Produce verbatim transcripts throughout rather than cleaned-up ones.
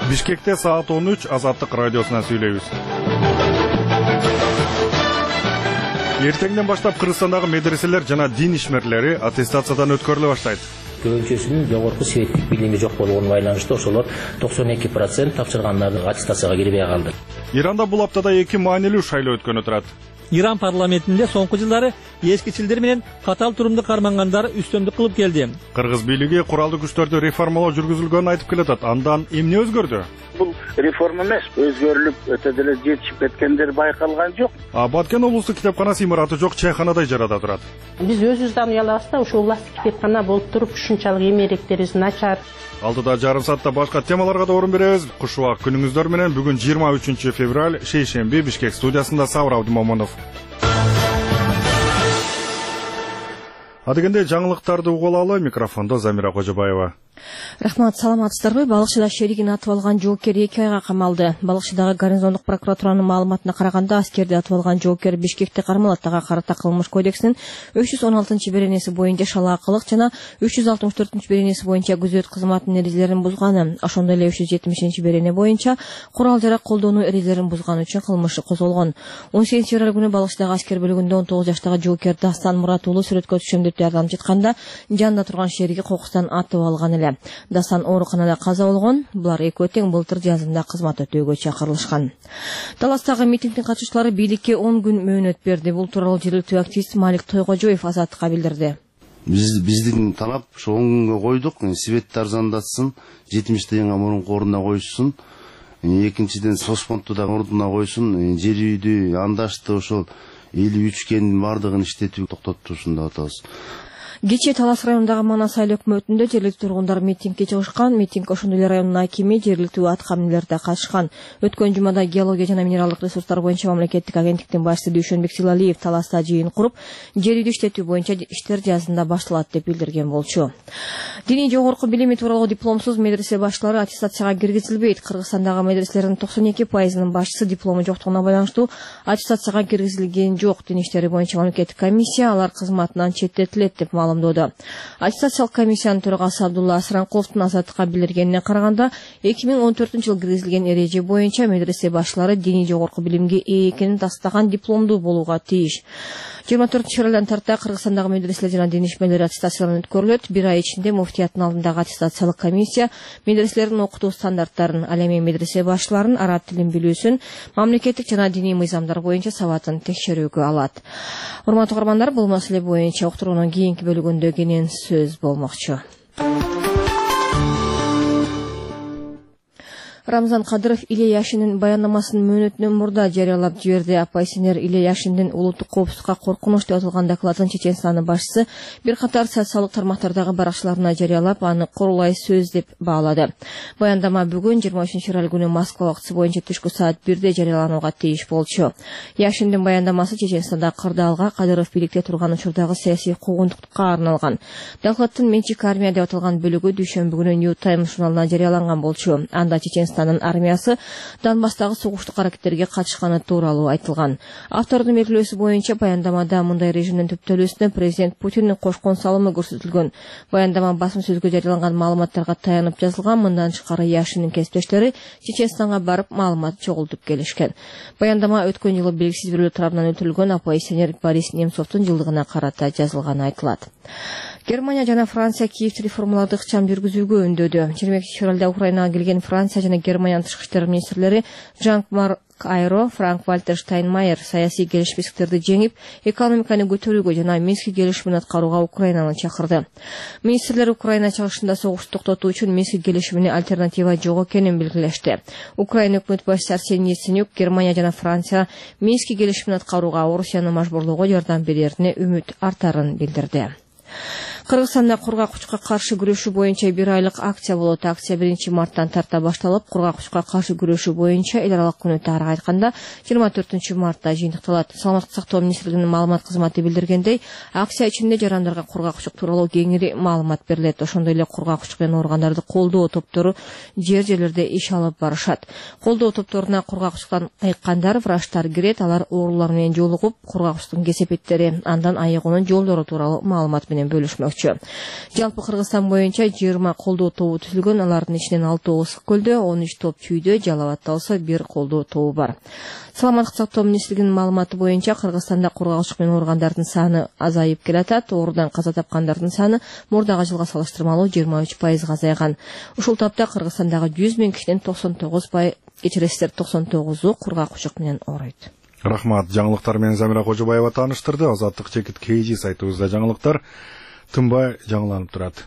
Бишкекте саат он үч Азаттык радиосунан сүйлөйбүз. Эртеңден баштап Кыргызстандагы медреселер жана дин ишмерлери аттестациядан өткөрүлө баштайт. Көбүнчөсүнүн жогорку светтик билими жок болгонуна байланыштуу ошолор токсон эки процент тапшыргандарды аттестацияга кирбей калды. Иранда бул аптада эки маанилүү шайлоо өткөнү турат. Иран парламентинде соңку жылдары эскичилдер менен катал турумду кармангандар үстөмдүк кылып келди. Кыргыз бийлиги куралдуу күчтөрдү реформалоо жүргүзүлгөнүн айтып келатат. Андан эмне өзгөрдү? Бул реформа эмес, өзгөрүлүп өтө деле жетишип кеткендер байкалган жок. А Баткен облустук китепканасы имараты жок чайханадай жарада турат. Биз өзүбүздөн уялабыз да, ошол улас китепкана болуп туруп, ушунчалык эмеректерибиз начар. Алдыда жарым саатта башка темаларга да орун беребиз. Куш убак күнүңүздөр менен бүгүн жыйырма үчүнчү февраль, шейшемби, Бишкек студиясында Сабыр Абдымомунов. Адегенде жаңылыктарды угулалы, микрофондо Замира Кожобаева. Рахмат, саламатсыздарбы? Балыкчыда шеригин атып алган жоокер эки айга камалды. Балыкчыдагы гарнизондук прокуратуранын маалыматына караганда, аскерди атып алган жоокер Бишкекте Кармалаттага карата кылмыш кодексинин үч жүз он алтынчы беренеси боюнча шалаакылык жана үч жүз алтымыш төртүнчү беренеси боюнча күзөт кызматынын эрежелерин бузганы, ошондой эле үч жүз жетимишинчи берене боюнча курал жарак колдонуу эрежелерин бузган үчүн кылмышы козголгон. он сегизинчи февраль күнү Балыкчыдагы аскер бөлүгүндө он тогуз жаштагы жоокер Дастан Мурат уулу сүрөткө түшөм деп жардам жатканда жанында турган шериги кокустан атып алган эле. Дастан ооруканада каза болгон. Булар экөө тең былтыр жазында кызмат өтөөгө чакырылышкан. Таластагы митингдин катышуучулары бийликке он күн мөөнөт берди. Бул тууралуу жергиликтүү активист Малик Тойгожоев Азаттыкка билдирди. Биз биздин талап ошо он күнгө койдук. Светти арзандатсын, жетимиш тыйынга мурунку ордуна койсун. Экинчиден соцфондду да ордуна койсун. Жер үйдү, андашты ошол элүү үч кендин бардыгын иштетүүгө токтотушун деп атабыз. Кечээ Талас районундагы Манас айыл өкмөтүндө жергиликтүү тургундар митингге чыгышкан. Митинг ошондой эле райондун акими, жергиликтүү аткаминерлер да катышкан. Өткөн жумада геология жана минералдык ресурстар боюнча мамлекеттик агенттиктин башчысы Дүйшөнбек Силалиев Таласта жыйын куруп, жер үйдү иштетүү боюнча иштер жазында башталат деп билдирген болчу. Диний жогорку билими тууралуу дипломсуз медресе башчылары аттестацияга киргизилбейт. Кыргызстандагы медреселердин токсон эки пайызынын башчысы диплому жоктугуна байланыштуу аттестацияга киргизилген жок. Дин иштери боюнча мамлекеттик комиссия алар кызматынан четтетилет деп маалымдоодо. Аттестациялык комиссиянын төрагасы Абдулла Асранкуловдун Азаттыкка билдиргенине караганда, эки миң он төртүнчү жылы киргизилген эреже боюнча медресе башчылары диний жогорку билимге ээ экенин тастаган дипломдуу болууга тийиш. жыйырма төртүнчү февралдан тарта Кыргызстандагы медреселер жана дин ишмерлери аттестациядан өткөрүлөт. Бир ай ичинде муфтияттын алдындагы аттестациялык комиссия медреселердин окутуу стандарттарын, ал эми медресе башчыларын араб тилин билүүсүн, мамлекеттик жана диний мыйзамдар боюнча сабатын текшерүүгө алат. Урматтуу каармандар, бул маселе боюнча уктуруунун кийинки бөлүгүндө кенен сөз болмокчу. Рамзан Кадыров Иле Яшиндин баяндамасын мөөнөтүнөн мурда жарыялап жиберди. Оппозиционер Иле Яшиндин улуттук коопсуздукка коркунуч деп аталган докладын Чеченстандын башчысы бир катар социалдык тармактардагы баракчыларына жарыялап, аны курулай сөз деп баалады. Баяндама бүгүн жыйырма үчүнчү февраль күнү Москва убакыты боюнча түшкү саат бирде жарыяланууга тийиш болчу. Яшиндин баяндамасы Чеченстанда кырдаалга, Кадыров бийликте турган учурдагы саясий куугунтукка арналган. Докладдын менчик армия деп аталган бөлүгү дүйшөмбү күнү New Times журналына жарыяланган болчу. Анда Чеченстан армиясы Донбасстагы согуштук аракеттерге катышканы тууралуу айтылган. Автордун белгилөөсү боюнча баяндамада мындай режимдин түптөлүүсүнө президент Путиндин кошкон салымы көрсөтүлгөн. Баяндама басым сөзгө жарыяланган маалыматтарга таянып жазылган. Мындан тышкары Яшиндин кесиптештери Чеченстанга барып маалымат чогултуп келишкен. Баяндама өткөн жылы белгисиз бирөөлөр тарабынан өлтүрүлгөн оппозиционер Борис Немцовдун жылдыгына карата жазылганы айтылат. Германия жана Франция Киевти реформаларды ыкчам жүргүзүүгө үндөдү. жыйырма экинчи февралда Украинага келген Франция жана Германиянын тышкы иштер министрлери Жан-Марк Айро, Франк Вальтер Штайнмайер саясий келишпестиктерди жеңип, экономиканы көтөрүүгө жана Минск келишимин аткарууга Украинаны чакырды. Министрлер Украина чыгышында согушту токтотуу үчүн Минск келишимине альтернатива жок экенин белгилешти. Украина өкмөт башчысы Арсений Яценюк Германия жана Франция Минск келишимин аткарууга Орусияны мажбурлоого жардам берерине үмүт артарын билдирди. Кыргызстанда кургак учка каршы күрөшүү боюнча бир айлык акция болот. Акция биринчи марттан тарта башталып, кургак учка каршы күрөшүү боюнча эл аралык күнү тарыга айтканда жыйырма төртүнчү мартта жыйынтыкталат. Саламаттык сактоо министрлигинин маалымат кызматы билдиргендей, акция ичинде жарандарга кургак учук тууралуу кеңири маалымат берилет. Ошондой эле кургак учук менен ооругандарды колдоо топтору жер жерлерде иш алып барышат. Колдоо топторуна кургак учуктан айыккандар, врачтар кирет. Алар оорулар менен жолугуп, кургак учуктун кесепеттери, андан айыгуунун жолдору тууралуу маалымат менен бөлүшмөкчү. көрсөтмөкчү. Жалпы Кыргызстан боюнча жыйырма колдоо тобу түзүлгөн, алардын ичинен алтоо Ысык көлдө, он үч топ Чүйдө, Жалал Абадта болсо бир колдоо тобу бар. Саламаттык сактоо министрлигинин маалыматы боюнча Кыргызстанда кургаалчылык менен ооругандардын саны азайып келатат. Оорудан каза тапкандардын саны мурдагы жылга салыштырмалуу жыйырма үч пайызга азайган. Ушул тапта Кыргызстандагы жүз миң кишинин токсон тогуз пайыз кечиресиздер токсон тогузу кургак ушук менен ооруйт. Рахмат. Жаңылыктар менен Замира Кожобаева тааныштырды. Азаттык чекит Кей сайтыбызда жаңылыктар тынбай жаңыланып турат.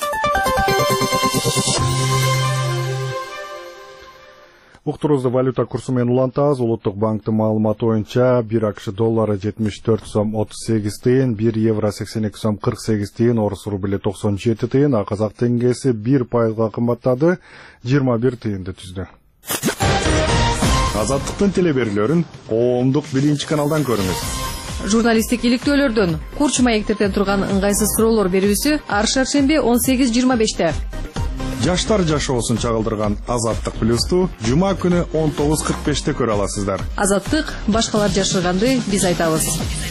Уктурузду валюта курсу менен улантабыз. Улуттук банктын маалыматы боюнча бир АКШ доллары жетимиш төрт сом отуз сегиз тыйын, бир евро сексен эки сом кырк сегиз тыйын, орус рубли токсон жети тыйын, а казак теңгеси бир пайызга кымбаттады, жыйырма бир тыйынды түздү. Азаттыктын телеберүүлөрүн коомдук биринчи каналдан көрүңүз. Журналисттик иликтөөлөрдөн курч маектерден турган ыңгайсыз суроолор берүүсү ар шаршемби он сегиз жыйырма беште. Жаштар жашоосун чагылдырган Азаттык плюсту жума күнү он тогуз кырк беште көрө аласыздар. Азаттык башкалар жашырганды биз айтабыз.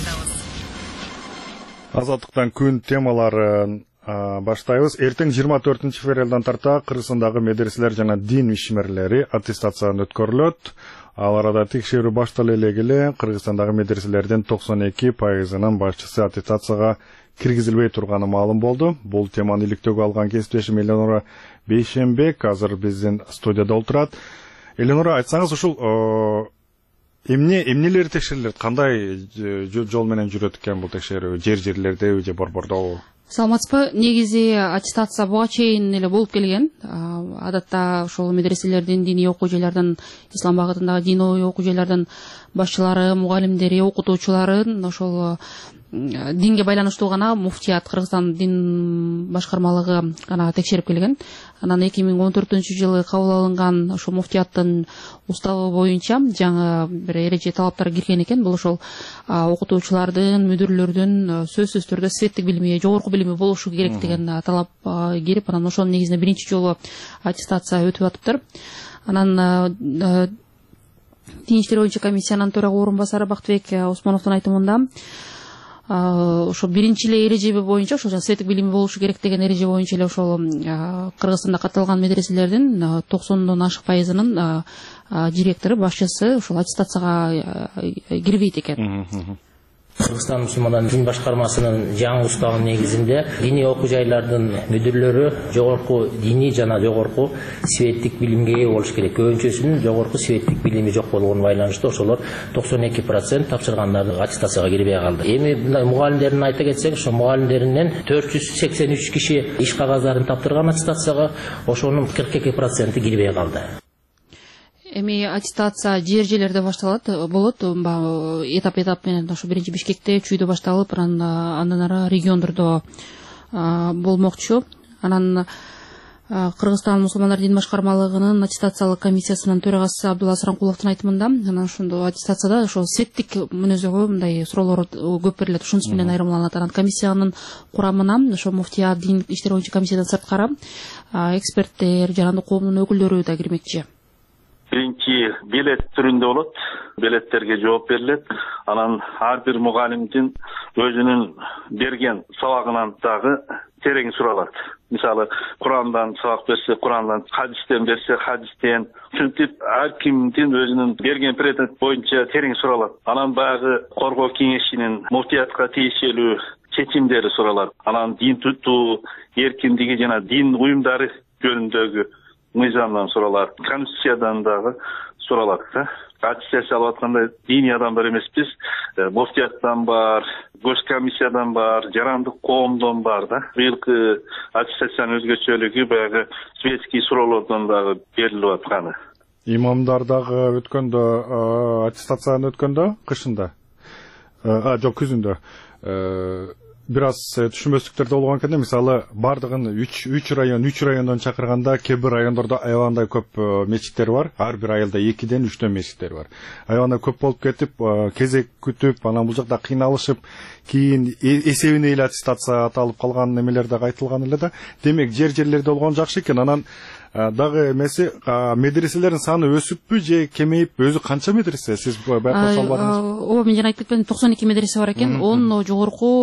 Азаттыктан күн темаларын баштайбыз. Эртең жыйырма төртүнчү февралдан тарта Кыргызстандагы медреселер жана дин ишмерлери аттестациядан өткөрүлөт. Ал арада текшерүү башталып эле Кыргызстандагы медреселердин токсон эки пайызынын башчысы аттестацияга киргизилбей турганы маалым болду. Бул теманы иликтөөгө алган кесиптешим Эленора Бейшенбек азыр биздин студияда отурат. Эленора, айтсаңыз, ушул эмне эмнелер текшерилет? Кандай жол менен жүрөт экен бул текшерүү? Жер-жерлердеби же борбордобу? Саламатсызбы. Негизи аттестация буга чейин эле болуп келген. Адатта ошол медреселердин, диний окуу жайлардын, ислам багытындагы диний окуу жайлардын башчылары, мугалимдери, окутуучуларын ошол динге байланыштуу гана муфтият, Кыргызстан дин башкармалыгы гана текшерип келген. Анан эки миң он төртүнчү жылы кабыл алынган ошол муфтияттын уставы боюнча жаңы бир эреже талаптар кирген экен. Бул ошол окутуучулардын, мүдүрлөрдүн сөзсүз түрдө светтик билими, жогорку билими болушу керек деген талап кирип, анан ошонун негизинде биринчи жолу аттестация өтүп атыптыр. Анан дин иштери боюнча комиссиянын төрага орун басары Бактыбек Осмоновдун айтымында ошо биринчи эле эреже боюнча ошол светтик билими болушу керек деген эреже боюнча эле ошол Кыргызстанда катталган медреселердин токсондон ашык пайызынын директору, башчысы ошол аттестацияга кирбейт экен. Кыргызстан мусулмандарынын дин башкармасынын жаңы уставынын негизинде диний окуу жайлардын мүдүрлөрү жогорку диний жана жогорку светтик билимге ээ болуш керек. Көбүнчөсүнүн жогорку светтик билими жок болгонуна байланыштуу ошолор токсон эки процент тапшыргандарды аттестацияга кирбей калды. Эми мындай мугалимдерин айта кетсек, ошо мугалимдеринен төрт жүз сексен үч киши иш кагаздарын таптырган аттестацияга, ошонун кырк эки проценти кирбей калды. Эми аттестация жер-жерлерде башталат болот, этап-этап менен ошо биринчи Бишкекте, Чүйдө башталып, андан ары региондордо болмокчу. Анан Кыргызстан мусулмандар дин башкармалыгынын аттестациялык комиссиясынын төрагасы Абдулла Саранкуловдун айтымында, анан ошондо аттестацияда ошо сеттик мүнөзөгө мындай суроолор көп берилет, ушунус менен айырмаланат. Анан комиссиянын курамына ошо муфтия, дин иштери боюнча комиссиядан сырткары эксперттер, жарандык коомдун өкүлдөрү да кирмекчи. Биринчи билет түрүндө болот. Билеттерге жооп берилет. Анан ар бир мугалимдин өзүнүн берген сабагынан дагы терең суралат. Мисалы, Курандан сабак берсе, Курандан, хадистен берсе, хадистен. Ушинтип ар кимдин өзүнүн берген предмет боюнча терең суралат. Анан баягы коргоо кеңешинин муфтиятка тиешелүү чечимдери суралат. Анан дин тутуу эркиндиги жана дин уюмдары жөнүндөгү мыйзамдан суралат, конституциядан дагы суралат. Аттестация алып атканда диний адамдар эмеспиз, муфтияттан бар, госкомиссиядан бар, жарандык коомдон бар да. Быйылкы аттестациянын өзгөчөлүгү баягы светский суроолордон дагы берилип атканы. Имамдар дагы өткөндө, аттестацияны өткөндө, кышында, а жок, күзүндө бир аз түшүнбөстүктөр да болгон экен. Мисалы, бардыгын үч район, үч райондон чакырганда, кээ бир райондордо аябагандай көп мечиттер бар. Ар бир айылда экиден үчтөн мечиттер бар. Аябагандай көп болуп кетип, кезек күтүп, анан бул жакта кыйналышып, кийин эсебине эле аттестация аталып калган немелер дагы айтылган эле да. Демек, жер-жерлерде болгон жакшы экен. Анан дагы эмеси, медреселердин саны өсүппү же кемейип, өзү канча медресе сиз байкап салбадыңызбы? Ооба, мен жана айтып кеткем, токсон эки медресе бар экен. он жогорку диний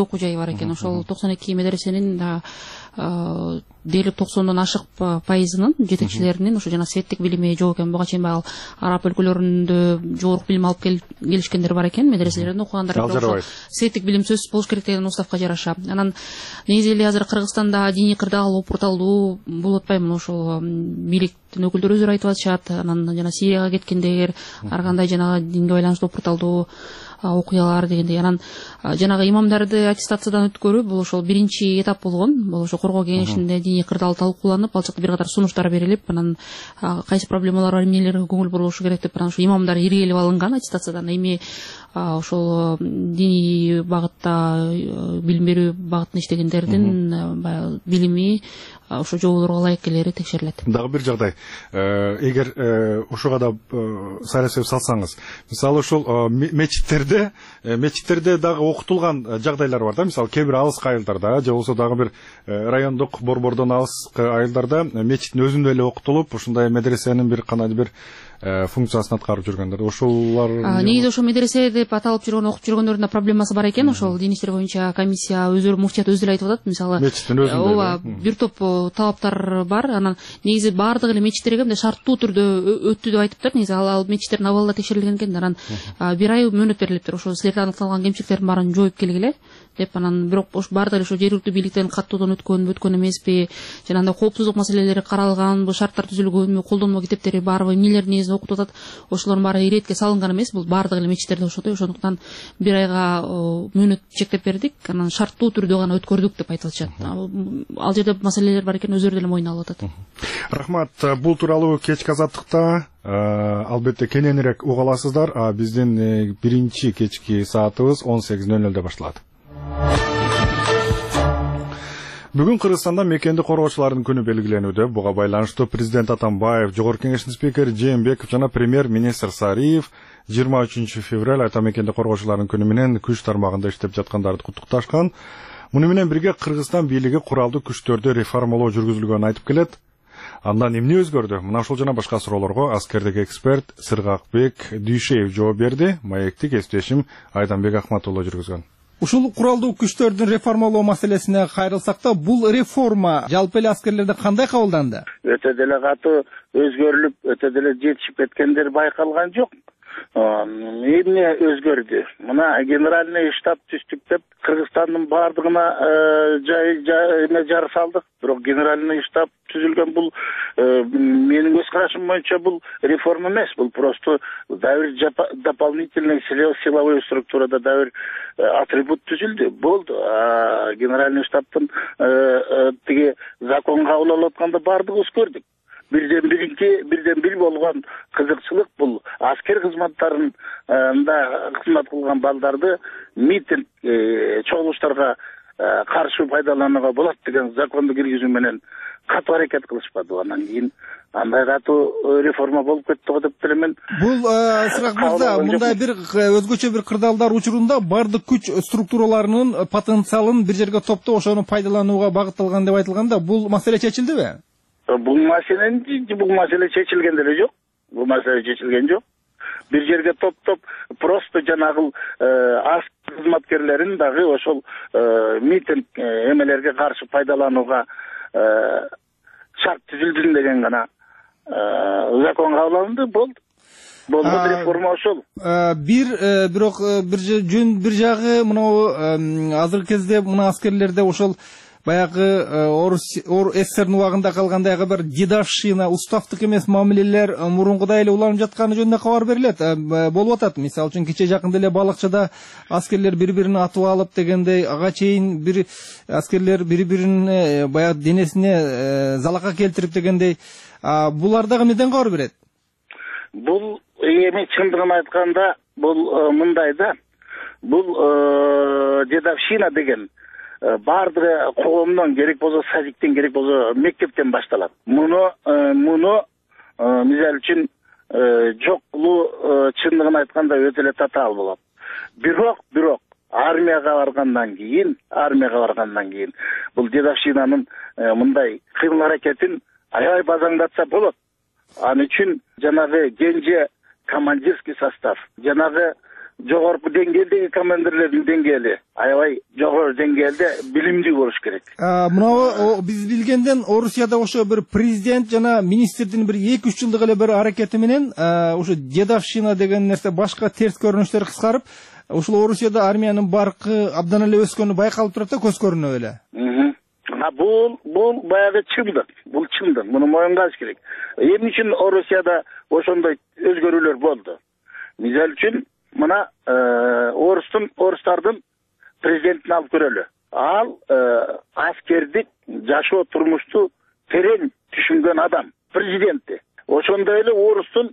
окуу жайы бар экен. Ошол токсон эки медресенин дээрлик токсондон ашык пайызынын жетекчилеринин ушу жана светтик билими жок экен. Буга чейин баягы араб өлкөлөрүндө жогорку билим алып келишкендер бар экен, медреселерден окугандар. Ошол светтик билим сөзсүз болуш керек деген уставка жараша. Анан негизи эле азыр Кыргызстанда диний кырдаал опурталдуу болуп атпаймынбы, ошол бийликтин өкүлдөрү өздөрү айтып атышат. Анан жана Сирияга кеткендер, ар кандай жанагы динге байланыштуу опурталдуу окуялар дегендей. Анан жанагы имамдарды аттестациядан өткөрүү бул ошол биринчи этап болгон. Бул ошо коргоо кеңешинде диний кырдаал талкууланып, ал жакта бир катар сунуштар берилип, анан кайсы проблемалар бар, эмнелерге көңүл бурулушу керек деп, анан ошо имамдар иргелип алынган аттестациядан. Эми ошол диний багытта билим берүү багытында иштегендердин баягы билими ошо жоболорго ылайык келери текшерилет. Дагы бир жагдай, эгер ушуга да сайрасып салсаңыз, мисалы ошол мечиттерде мечиттерде дагы окутулган жагдайлар бар да, мисалы кээ бир алыс айылдарда же болбосо дагы бир райондук борбордон алыс айылдарда мечиттин өзүндө эле окутулуп, ушундай медресенин бир канат бир функциясын аткарып жүргөндөр. Ошолар негизи ошо медресе деп аталып жүргөн, окуп жүргөндөрдүн да проблемасы бар экен. Ошол дини иштер боюнча комиссия өздөрү, муфтият өзү эле айтып атат. Мисалы мечиттин өзүндө ооба бир топ талаптар бар. Анан негизи баардыгы эле мечиттерге мындай шарттуу түрдө өттү деп айтыптыр. Негизи ал мечиттердин абалы текшерилген экен. Анан бир ай мөөнөт берилиптир. Ошо силерде аныкталган кемчиликтердин баарын жоюп келгиле деп. Анан бирок ош баардыгы ошо жергиликтүү бийликтен каттоодон өткөнбү, өткөн эмеспи, жанагындай коопсуздук маселелери каралганбы, шарттар түзүлгөнбү, колдонмо китептери барбы, эмнелерди негизинде окутуп атат, ошолордун баары иретке салынган эмес. Бул баардыгы эле мечиттерде ошондой. Ошондуктан бир айга мөөнөт чектеп бердик. Анан шарттуу түрдө гана өткөрдүк деп айтып атышат. Ал жерде маселелер бар экен, өздөрү деле мойнуна алып атат. Рахмат. Бул тууралуу кечки азаттыкта албетте кененирээк уга аласыздар. Биздин биринчи кечки саатыбыз он сегиз нөл нөлдө башталат. Бүгүн Кыргызстанда мекенди коргоочулардын күнү белгиленүүдө. Буга байланыштуу президент Атамбаев, жогорку кеңештин спикери Жээнбеков жана премьер-министр Сариев жыйырма үчүнчү февраль ата мекенди коргоочулардын күнү менен күч тармагында иштеп жаткандарды куттукташкан. Муну менен бирге Кыргызстан бийлиги куралдуу күчтөрдү реформалоо жүргүзүлгөнүн айтып келет. Андан эмне өзгөрдү? Мына ушул жана башка суроолорго аскердик эксперт Сыргакбек Дүйшеев жооп берди. Маекти кесиптешим Айданбек Ахматулло жүргүзгөн. Ушул куралдуу күчтөрдүн реформалоо маселесине кайрылсак да, бул реформа жалпы эле аскерлерде кандай кабылданды? Өтө деле катуу өзгөрүлүп, өтө деле жетишип кеткендер байкалган жок. Эмне өзгөрдү? Мына генеральный штаб түздүк деп Кыргызстандын баардыгына эме жар салдык. Бирок генеральный штаб түзүлгөн бул менин көз карашым боюнча бул реформа эмес, бул просто дабыр дополнительный силовой структурада дабыр атрибут түзүлдү. Болду. Генеральный штабтын тиги закон кабыл алып атканда баардыгыбыз көрдүк. Бирден биринки, бирден бир болгон кызыкчылык бул аскер кызматтарында кызмат кылган балдарды митинг чогулуштарга каршы пайдаланууга болот деген законду киргизүү менен катуу аракет кылышпады. Анан кийин андай катуу реформа болуп кетти го деп билем. Бул Сырак мырза, мындай бир өзгөчө бир кырдаалдар учурунда бардык күч структураларынын потенциалын бир жерге топтоп, ошону пайдаланууга багытталган деп айтылганда, бул маселе чечилдиби? Бул маселе бул маселе чечилген деле жок. Бул маселе чечилген жок. Бир жерге топтоп просто жанагыл аскер кызматкерлерин дагы ошол митинг эмелерге каршы пайдаланууга шарт түзүлдүн деген гана закон кабыл алынды. Болду. Болду реформа ошол. Бир бирок бир жөн бир жагы мына азыркы кезде мына аскерлерде ошол баягы ор эсердин убагында калгандайгы бир дедовщина, уставдык эмес мамилелер мурункудай эле уланып жатканы жөнүндө кабар берилет. Болуп атат. Мисалы үчүн кече жакында эле балыкчыда аскерлер бири-бирин атып алып дегендей, ага чейин бир аскерлер бири-бирин баягы денесине залака келтирип дегендей. Булар дагы эмнеден кабар берет? Бул эми чындыгын айтканда бул мындай да. Бул дедовщина деген баардыгы коомдон, керек болсо садиктен, керек болсо мектептен башталат. Муну муну мисалы үчүн жокулуу чындыгын айтканда өтө эле татаал болот. Бирок, бирок армияга баргандан кийин, армияга баргандан кийин бул дедовщинанын мындай кыймыл аракетин аябай базаңдатса болот. Аны үчүн жанагы кенже командирский состав, жанагы жогорку деңгээлдеги командирлердин деңгээли аябай жогору деңгээлде билимдүү болуш керек. Мына биз билгенден Орусияда ошо бир президент жана министрдин бир эки үч жылдык эле бир аракети менен ошо дедовщина деген нерсе башка терс көрүнүштөр кыскарып, ушул Орусияда армиянын баркы абдан эле өскөнү байкалып турат да, көз көрүнүп эле. Бул бул баягы чындык, бул чындык. Муну моюнга алыш керек. Эмне үчүн Орусияда ошондой өзгөрүүлөр болду? Мисалы үчүн мына орустун орустардын президентин алып көрөлү. Ал аскердик жашоо турмушту терең түшүнгөн адам, президенти. Ошондой эле орустун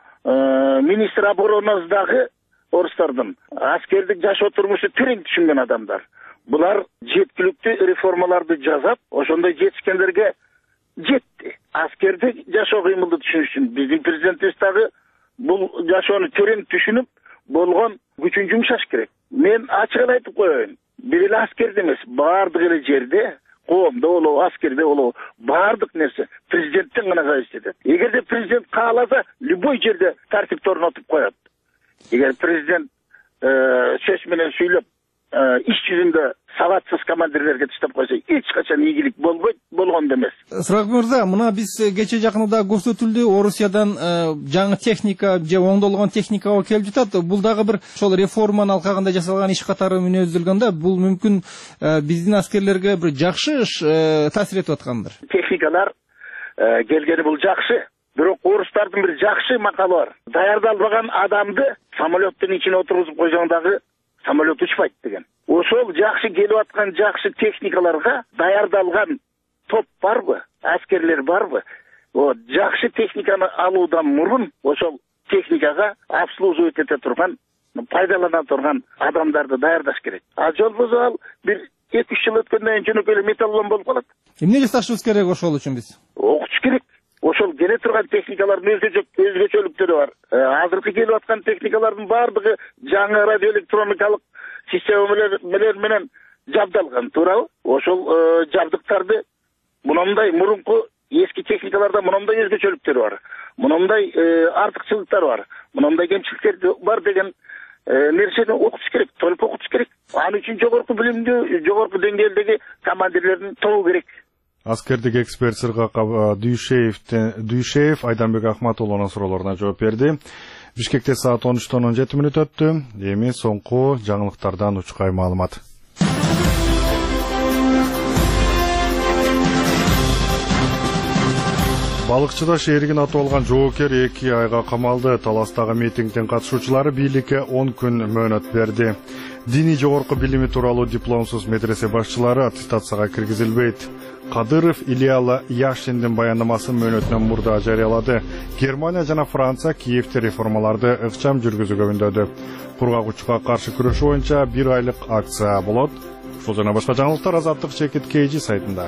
министр оборонасындагы орустардын аскердик жашоо турмушту терең түшүнгөн адамдар. Булар жеткиликтүү реформаларды жасап, ошондой жетишкендерге жетти. Аскердик жашоо кыймылды түшүнүш үчүн биздин президентибиз дагы бул жашоону терең түшүнүп, болгон күчүн жумшаш керек. Мен ачык эле айтып коеюн. Бир эле аскерде эмес, баардык эле жерде, коомдо болобу, аскерде болобу, баардык нерсе президенттен гана зависит этет. Эгерде президент кааласа, любой жерде тартипти орнотуп коет. Эгер президент сөз менен сүйлөп, иш жүзүндө сабатсыз командирлерге таштап койсо, эч качан ийгилик болбойт, болгон да эмес. Сырак мырза, мына биз кече жакында көрсөтүлдү, Орусиядан жаңы техника же оңдолгон техникага келип жатат. Бул дагы бир ошол реформанын алкагында жасалган иш катары мүнөздөлгөн да, бул мүмкүн биздин аскерлерге бир жакшы таасир этип аткандыр. Техникалар келгени бул жакшы. Бирок орустардын бир жакшы макалы бар. Даярдалбаган адамды самолеттин ичине отургузуп койсоң дагы самолет учпайт деген. Ошол жакшы келип аткан жакшы техникаларга даярдалган топ барбы? Аскерлер барбы? Вот жакшы техниканы алуудан мурун ошол техникага обслуживать эте турган, пайдалана турган адамдарды даярдаш керек. А жолбосо ал бир эки үч жыл өткөндөн кийин жөнөкөй эле металлон болуп калат. Эмне жасашыбыз керек ошол үчүн биз? Окутуш керек. Ошол келе турган техникалардын өзгөчөлүктөрү бар. Азыркы келип аткан техникалардын баардыгы жаңы радиоэлектроникалык системалар менен жабдалган, туурабы? Ошол жабдыктарды мындай мурунку эски техникаларда мындай өзгөчөлүктөр бар. Мындай артыкчылыктар бар. Мындай кемчиликтер бар деген нерсени окутуш керек, толук окутуш керек. Ал үчүн жогорку билимдүү, жогорку деңгээлдеги командирлердин тобу керек. Аскердик эксперт Сыргак Дүйшеев Айданбек Ахматуулунун суроолоруна жооп берди. Бишкекте саат он үчтөн он жети мүнөт өттү. Эми соңку жаңылыктардан учкай маалымат. Балыкчыда шээригин атып алган жоокер эки айга камалды. Таластагы митингдин катышуучулары бийликке он күн мөөнөт берди. Диний жогорку билими тууралуу дипломсуз медресе башчылары аттестацияга киргизилбейт. Кадыров Илья Яшиндин баяндамасын мөөнөтүнөн мурда жарыялады. Германия жана Франция Киевте реформаларды ыкчам жүргүзүүгө үндөдү. Кургагучка каршы күрөш боюнча бир айлык акция болот. Ушул жана башка жаңылыктар Азаттык Чекит Кейжи сайтында.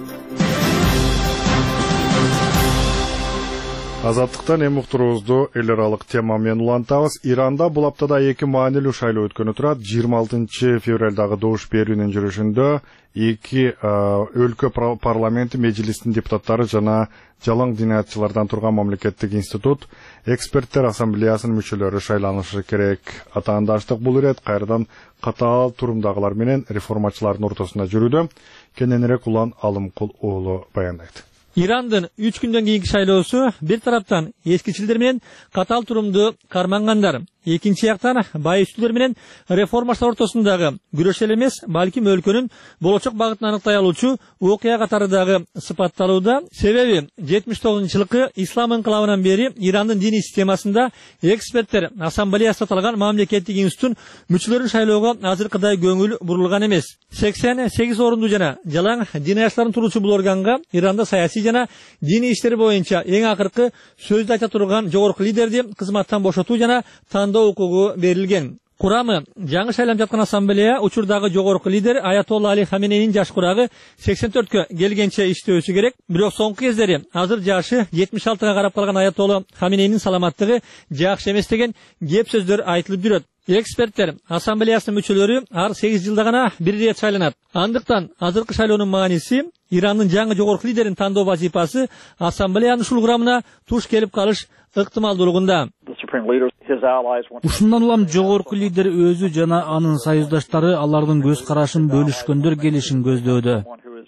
Азаттыктан эми уктуруубузду эл аралык тема менен улантабыз. Иранда бул аптада эки маанилүү шайлоо өткөнү турат. жыйырма алтынчы февралдагы добуш берүүнүн жүрүшүндө эки өлкө парламенти мejlisинин депутаттары жана жалаң диниятчылардан турган мамлекеттик институт эксперттер ассамблеясынын мүчөлөрү шайланышы керек. Атаандаштык бул ирет кайрадан катаал турумдагылар менен реформачылардын ортосунда жүрүүдө. Кененирээк Улан Алымкул уулу баяндайт. Ирандын үч күндөн кийинки шайлоосу бир тараптан эскичилдер менен катаал турумду кармангандар, экинчи жактан байыстуулар менен реформачылар ортосундагы күрөш эле эмес, балким өлкөнүн болочок багытын аныктай алуучу окуя катары дагы сыпатталууда. Себеби жетимиш тогузунчу жылкы ислам инкылабынан бери Ирандын диний системасында эксперттер ассамблеясы аталган мамлекеттик институттун мүчөлөрүн шайлоого азыркыдай көңүл бурулган эмес. сексен сегиз орунду жана жалаң диниятчылардын туруучу бул органга Иранда саясий жана диний иштер боюнча эң акыркы сөздү айта турган жогорку лидерди кызматтан бошотуу жана тандоо укугу берилген. Курамы жаңы шайланып жаткан ассамблея учурдагы жогорку лидер Аятолла Али Хаменейнин жаш курагы сексен төрткө келгенче иштөөсү керек. Бирок соңку кездери азыр жашы жетимиш алтыга карап калган Аятолла Хаменейнин саламаттыгы жакшы эмес деген кеп сөздөр айтылып жүрөт. Эксперттер ассамблеясынын мүчөлөрү ар сегиз жылда гана бир ирет шайланат. Андыктан азыркы шайлоонун мааниси Ирандын жаңы жогорку лидерин тандоо вазифасы ассамблеянын ушул курамына туш келип калыш ыктымалдуулугунда. Ушундан улам жогорку лидер өзү жана анын союздаштары алардын көз карашын бөлүшкөндөр келишин көздөөдө.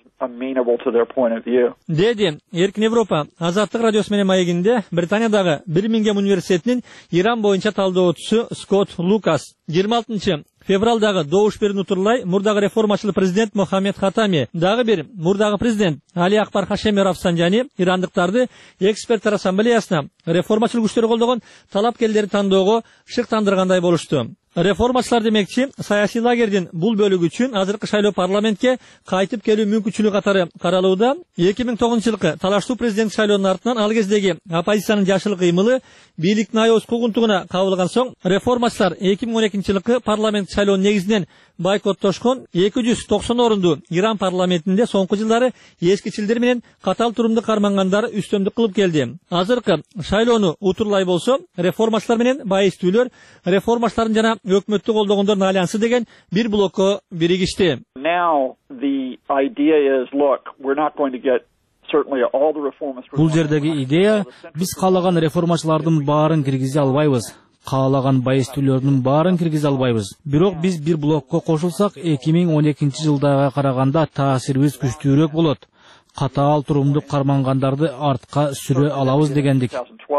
Деди Эркин Европа Азаттык радиосу менен маегинде Британиядагы Бирмингем университетинин Иран боюнча талдоочусу Скотт Лукас жыйырма алтынчы февралдагы добуш берүүнү утурлай мурдагы реформачыл президент Мохаммед Хатами, дагы бир мурдагы президент Али Акбар Хашеми Рафсанжани ирандыктарды эксперттер ассамблеясына реформачыл күчтөр колдогон талапкерлерди тандоого шыктандыргандай болушту. Реформачылар демекчи, саясий лагердин бул бөлүгү үчүн азыркы шайлоо парламентке кайтып келүү мүмкүнчүлүгү катары каралууда. эки миң тогузунчу жылкы талаштуу президент шайлоонун артынан ал кездеги оппозициянын жашыл кыймылы бийликтин аябыз куугунтугуна кабылган соң реформачылар эки миң он экинчи жылкы парламент шайлоонун негизинен бойкоттошкон эки жүз токсон орунду Иран парламентинде соңку жылдары эскичилдер менен катал турумду кармангандары үстөмдүк кылып келди. Азыркы шайлоону утурлай болсо, реформачылар менен байыстүүлөр реформачылардын жана өкмөттү колдогондордун альянсы деген бир блокко биригишти. Бул жердеги идея биз каалаган реформачылардын баарын киргизе албайбыз. Каалаган байыстүүлөрдүн баарын киргизе албайбыз. Бирок биз бир блокко кошулсак эки миң он экинчи жылдага караганда таасирибиз күчтүүрөөк болот. Катаал турумду кармангандарды артка сүрө алабыз дегендик.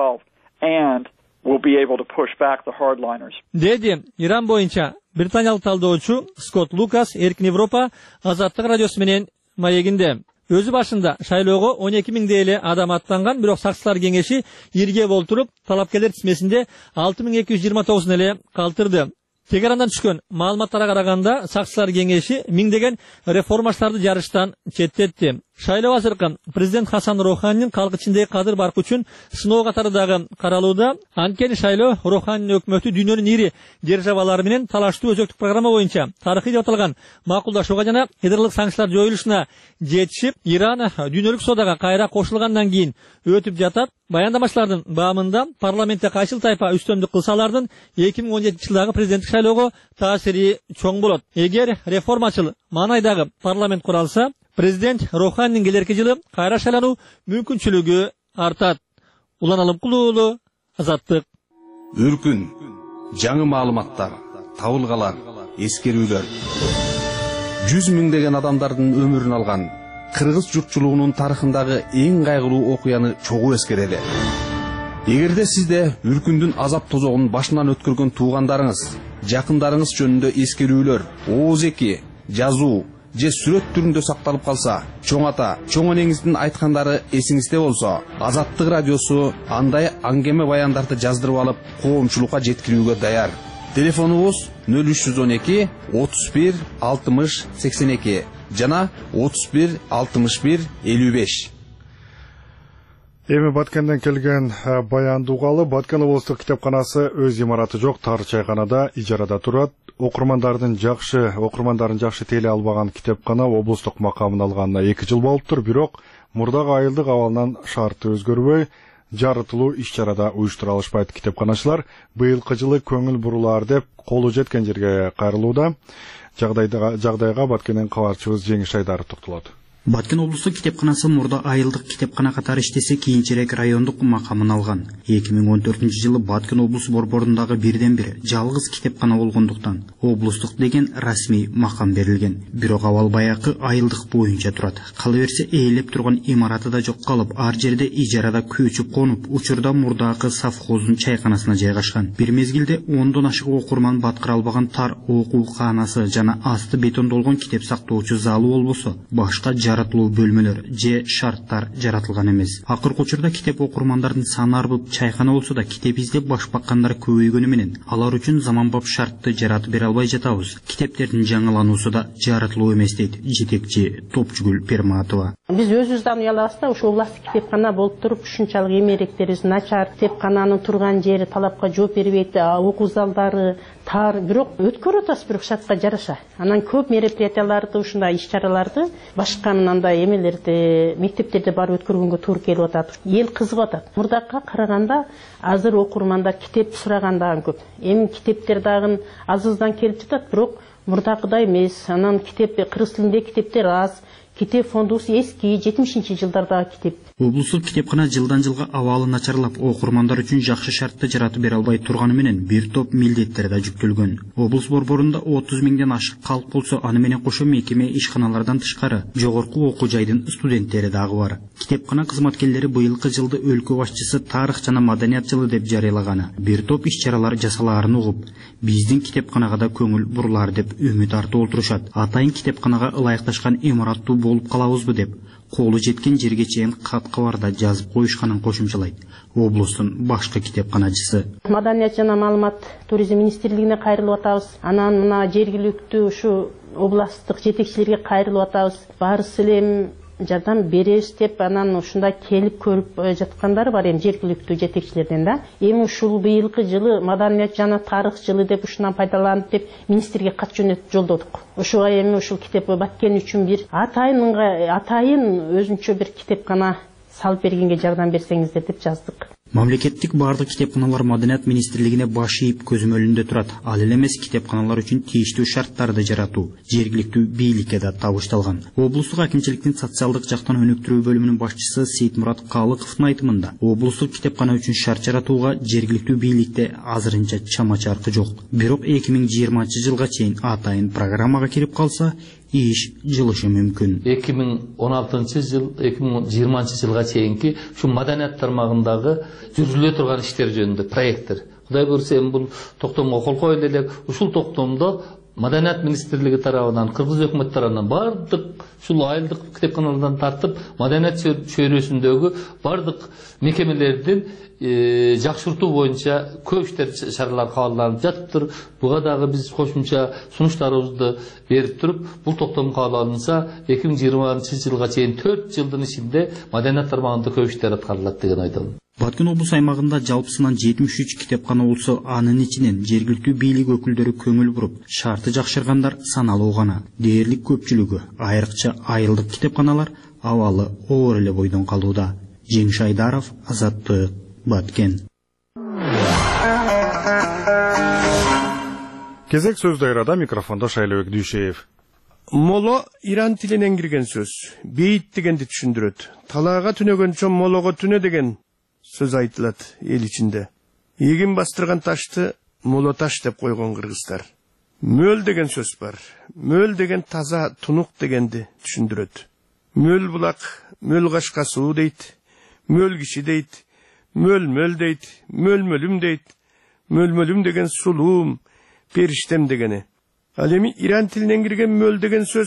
Деди Иран боюнча британиялык талдоочу Скотт Лукас Эркин Европа Азаттык радиосу менен маегинде. Өзү башында шайлоого он эки миңдей эле адам аттанган, бирок сакчылар кеңеши ирге болтуруп, талапкерлер тизмесинде алты миң эки жүз жыйырма тогузун эле калтырды. Тегерандан түшкөн маалыматтарга караганда, сакчылар кеңеши миңдеген реформачыларды жарыштан четтетти. Шайлоо азыркы президент Хасан Роханинин калк ичиндеги кадыр баркы үчүн сыноо катары дагы каралууда. Анткени шайлоо Роханинин өкмөтү дүйнөнүн ири державалары менен талаштуу өзөктүк программа боюнча тарыхый деп аталган макулдашууга жана ядеролук санкциялар жоюлушуна жетишип, Иран дүйнөлүк соодага кайра кошулгандан кийин өтүп жатат. Баяндамачылардын баамында парламентте кайсыл тайпа үстөмдүк кылсалардын эки миң он жетинчи жылдагы президенттик шайлоого таасири чоң болот. Эгер реформачыл маанайдагы парламент куралса, президент Роханинин келерки жылы кайра шайлануу мүмкүнчүлүгү артат. Улан Алымкулуулу, Азаттык. Үркүн, жаңы маалыматтар, табылгалар, эскерүүлөр. жүз миңдеген адамдардын өмүрүн алган кыргыз журтчулугунун тарыхындагы эң кайгылуу окуяны чогуу эскерели. Эгерде сизде үркүндүн азап тозогун башынан өткөргөн туугандарыңыз, жакындарыңыз жөнүндө эскерүүлөр, ооз-эки, жазуу же сүрөт түрүндө сакталып калса, чоң ата, чоң энеңиздин айткандары эсиңизде болсо, Азаттык радиосу андай аңгеме баяндарды жаздырып алып, коомчулукка жеткирүүгө даяр. Телефонубуз нөл үч жүз он эки отуз бир алтымыш сексен эки жана отуз бир алтымыш бир элүү беш. Эми Баткенден келген баянды угалы, Баткен облустук китепканасы өз имараты жок тар чайканада ижарада турат. Окурмандардын жакшы, окурмандарын жакшы тейле албаган китепкана облустук макамын алганына эки жыл болуптур, бирок мурдагы айылдык абалынан шарты өзгөрбөй, жарытылуу иш-чарада уюштура алышпайт. Китепканачылар быйылкы жылы көңүл бурулаар деп колу жеткен жерге кайрылууда. Жагдайга Баткенден кабарчыбыз Жеңиш Айдаров токтолот. Баткен облустук китепканасы мурда айылдык китепкана катары иштесе, кийинчерээк райондук макамын алган. эки миң он төртүнчү жылы Баткен облусу борборундагы бирден бир жалгыз китепкана болгондуктан облустук деген расмий макам берилген. Бирок абал баякы айылдык боюнча турат. Кала берсе ээлеп турган имараты да жок калып, ар жерде ижарада көчүп конуп, учурда мурдагы совхоздун чайканасына жайгашкан. Бир мезгилде ондон ашык окурман баткыра албаган тар окууканасы жана асты бетондолгон китеп сактоочу залы болбосо, башка жаратылуу бөлмөлөр же шарттар жаратылган эмес. Акыркы учурда китеп окурмандардын саны арбып, чайкана болсо да китеп издеп баш баккандар көбөйгөнү менен алар үчүн заманбап шартты жаратып бере албай жатабыз. Китептердин жаңылануусу да жаратылуу эмес дейт жетекчи Топчугүл Перматова. Биз өзүбүздөн уялабыз да, ошол власттык китепкана болуп туруп, ушунчалык эмеректерибиз начар, китепкананын турган жери талапка жооп бербейт, окуу залдары тар, бирок өткөрүп атабыз бирок шартка жараша. Анан көп мероприятияларды, ушундай иш-чараларды башка мындай эмелерди, мектептерде барып өткөргөнгө туура келип атат. Эл кызыгып атат. Мурдакка караганда азыр окурмандар китеп сураган көп. Эми китептер дагы азыздан келип жатат, бирок мурдакыдай эмес. Анан китеп кыргыз тилинде китептер аз. китеп фондубуз эски жетимишинчи жылдардагы китеп. Облустук китепкана жылдан жылга абалы начарлап, окурмандар үчүн жакшы шартты жаратып бере албай турганы менен бир топ милдеттер да жүктөлгөн. Облус борборунда отуз миңден ашык калк болсо, аны менен кошо мекеме ишканалардан тышкары жогорку окуу жайдын студенттери дагы бар. Китепкана кызматкерлери быйылкы жылды өлкө башчысы тарых жана маданият жылы деп жарыялаганы, бир топ иш-чаралар жасалаарын угуп, биздин китепканага да көңүл бурулар деп үмүт артып олтурушат. Атайын китепканага ылайыкташкан имараттуу болуп калабызбы деп колу жеткен жерге чейин кат кабарда жазып коюшканын кошумчалайт облустун башкы китепканачысы. Маданият жана маалымат туризм министрлигине кайрылып атабыз. Анан мына жергиликтүү ушу областтык жетекчилерге кайрылып атабыз. Баарысы эле жардам беребиз деп анан ушунда келип көрүп жаткандар бар эми жергиликтүү жетекчилерден да. Эми ушул быйылкы жылы маданият жана тарых жылы деп ушунан пайдаланып деп министрге кат жөнөтүп жолдодук. Ушуга эми ушул китеп Баткен үчүн бир атайын атайын өзүнчө бир китепкана салып бергенге жардам берсеңиздер деп жаздык. Мамлекеттик бардык китепканалар маданият министрлигине баш ийип көзөмөлүндө турат. Ал эле эмес китепканалар үчүн тийиштүү шарттарды жаратуу жергиликтүү бийликке да табышталган. Облустук акимчиликтин социалдык жактан өнүктүрүү бөлүмүнүн башчысы Сейитмурат Калыковдун айтымында, облустук китепкана үчүн шарт жаратууга жергиликтүү бийликте азырынча чама чаркы жок. Бирок эки миң жыйырманчы жылга чейин атайын программага кирип калса, иш жылышы мүмкүн. эки миң он алтынчы жыл, эки миң жыйырманчы жылга чейинки ушу маданият тармагындагы жүргүзүлө турган иштер жөнүндө проекттер. Кудай буйрса эми бул токтомго кол коюлду элек. Ушул токтомдо Маданият министрлиги тарабынан, Кыргыз өкмөт тарабынан бардык ушул айылдык китепканалардан тартып, маданият чөйрөсүндөгү бардык мекемелердин жакшыртуу боюнча көп иштер чаралар кабылданып жатыптыр. Буга дагы биз кошумча сунуштарыбызды берип туруп, бул токтом кабыл алынса, эки миң жыйырманчы жылга чейин төрт жылдын ичинде маданият тармагында көп иштер аткарылат деген ойдомун. Баткен облус аймагында жалпысынан жетимиш үч китепкана болсо, анын ичинен жергиликтүү бийлик өкүлдөрү көңүл буруп, шарты жакшыргандар саналуу гана. Дээрлик көпчүлүгү, айрыкча айылдык китепканалар абалы оор эле бойдон калууда. Жеңиш Айдаров, Азаттык, Баткен. Кезек сөз дайрада, микрофондо Шайлабек Дүйшеев. Моло иран тилинен кирген сөз. Бейт дегенди түшүндүрөт. Талаага түнөгөнчө молого түнө деген сөз айтылат эл ичинде. Эгин бастырган ташты моло таш деп койгон кыргыздар. Мөл деген сөз бар. Мөл деген таза тунук дегенди түшүндүрөт. Мөл булак, мөл кашка суу дейт. Мөл киши дейт. Мөл мөл дейт. Мөл мөлүм дейт. Мөл мөлүм деген сулуум, периштем дегени. Ал эми иран тилинен кирген мөл деген сөз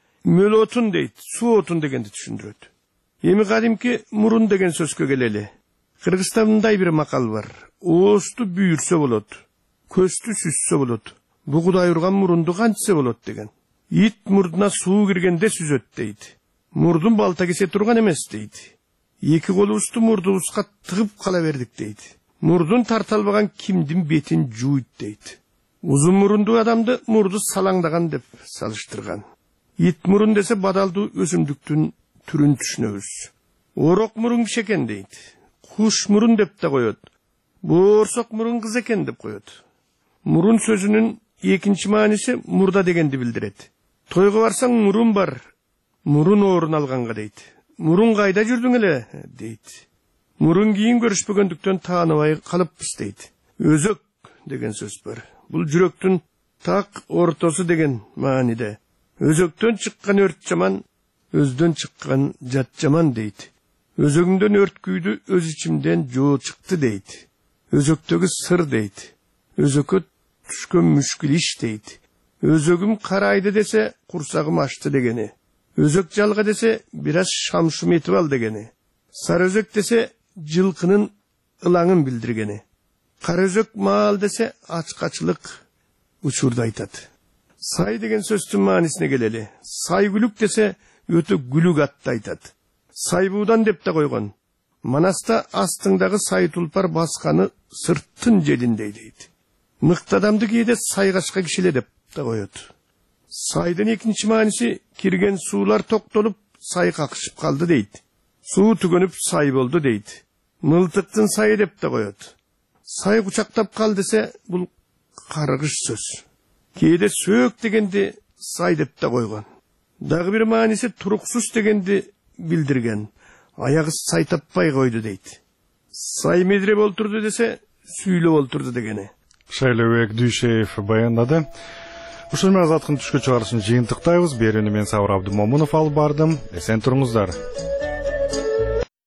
мөл отун дейт, суу отун дегенди түшүндүрөт. Эми кадимки мурун деген сөзгө келели. Кыргызстандай бир макал бар. Оосту бүйүрсө болот, көстү сүзсө болот. Бугудай урган мурунду кантсе болот деген. Ит мурдуна суу киргенде сүзөт дейт. Мурдун балта кесе турган эмес дейт. Эки колубузду мурдубузга тыгып кала бердик дейт. Мурдун тарталбаган кимдин бетин жуйт дейт. Узун мурунду адамды мурду салаңдаган деп салыштырган. Ит мурун десе бадалдуу өсүмдүктүн түрүн түшүнөбүз. Орок мурун киши экен дейт. Куш мурун деп да коет. Боорсок мурун кыз экен деп коет. Мурун сөзүнүн экинчи мааниси мурда дегенди билдирет. Тойго барсаң мурун бар, мурун орун алганга дейт. Мурун кайда жүрдүң эле дейт. Мурун кийин көрүшпөгөндүктөн тааныбай калыппыз дейт. Өзөк деген сөз бар. Бул жүрөктүн так ортосу деген мааниде. Өзөктөн чыккан өрт жаман, өздөн чыккан жат жаман дейт. Өзөгүмдөн өрт күйдү, өз ичимден жоо чыкты дейт. Өзөктөгү сыр дейт. Өзөккө түшкөн мүшкүл иш дейт. Өзөгүм карайды десе, курсагым ачты дегени. Өзөк жалга десе, бир аз шамшум этип ал дегени. Сары өзөк десе, жылкынын ылаңын билдиргени. Кара өзөк маал десе, ачкачылык учурду айтат. Сай деген сөздүн маанисине келели. Сай күлүк десе, өтө күлүк атты айтат. Сайбуудан деп да койгон. Манаста астыңдагы сай тулпар басканы сырттын желиндей дейт. Мыкты адамды кээде сайгашка кишиле деп да коет. Сайдын экинчи мааниси кирген суулар токтолуп, сай какшып калды дейт. Суу түгөнүп сай болду дейт. Мылтыктын сайы деп да коет. Сай кучактап кал десе, бул каргыш сөз. Кээде сөөк дегенди сай деп да койгон. Дагы бир мааниси туруксуз дегенди билдирген. Аягы сай таппай койду дейт. Сай медиреп олтурду десе, сүйлөп олтурду дегени. Шайлабек Дүйшеев баяндады. Ушул менен азаттыктын түшкө чыгарышын жыйынтыктайбыз. Берүүнү мен Сабыр Абдымомунов алып бардым. Эсен туруңуздар.